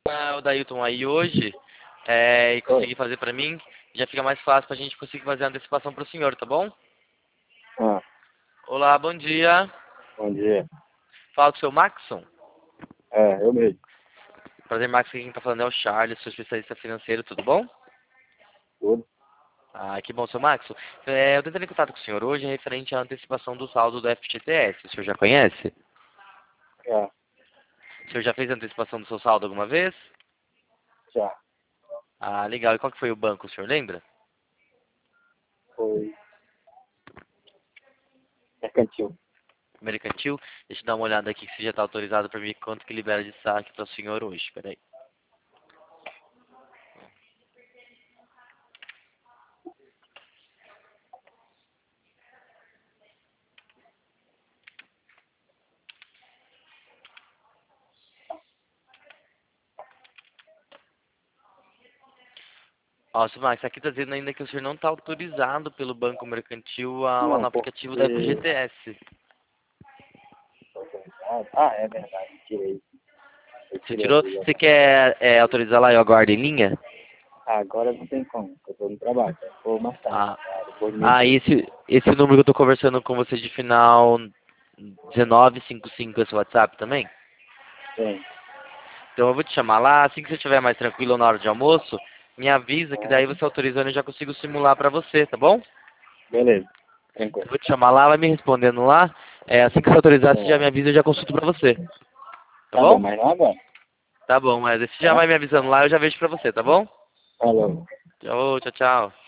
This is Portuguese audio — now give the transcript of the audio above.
o Dailton aí hoje e Oi. conseguir fazer pra mim, já fica mais fácil pra gente conseguir fazer a antecipação pro senhor, tá bom? Ah, Olá, bom dia. bom dia. Fala com o seu Maxon. Eu mesmo. Prazer, Max, quem tá falando é o Charles, sou especialista financeiro, tudo bom? Tudo? Ah, que bom, seu Maxon. Eu tô entrando em contato com o senhor hoje referente à antecipação do saldo do FGTS. O senhor já conhece? Já, O senhor já fez a antecipação do seu saldo alguma vez? já. Ah, legal. E qual que foi o banco, o senhor lembra? Foi mercantil. Mercantil? Deixa eu dar uma olhada aqui se já está autorizado para mim quanto que libera de saque para o senhor hoje. Peraí. Ó, seu Max, aqui está dizendo ainda que o senhor não está autorizado pelo Banco Mercantil lá Não, no aplicativo da porque... FGTS. É verdade, tirei. Eu Você tirei a tirou? autorização. Você quer autorizar lá e eu aguardo em linha? Agora não tem como, porque eu tô no trabalho. Vou mais tarde, Ah, depois do ah meio-dia. esse número que eu estou conversando com você de final 1955 é seu WhatsApp também? Tem. Então eu vou te chamar lá, assim que você estiver mais tranquilo na hora de almoço, me avisa que Ah, daí você autorizando eu já consigo simular para você, tá bom? beleza, Eu tranquilo. vou te chamar lá, vai me respondendo lá. Assim que você autorizar, você já É, me avisa e eu já consulto pra você. Tá tá bom, bom? mas não agora, Tá bom, mas você já tá? vai me avisando lá, eu já vejo pra você, tá bom? Falou. Tchau, tchau, tchau.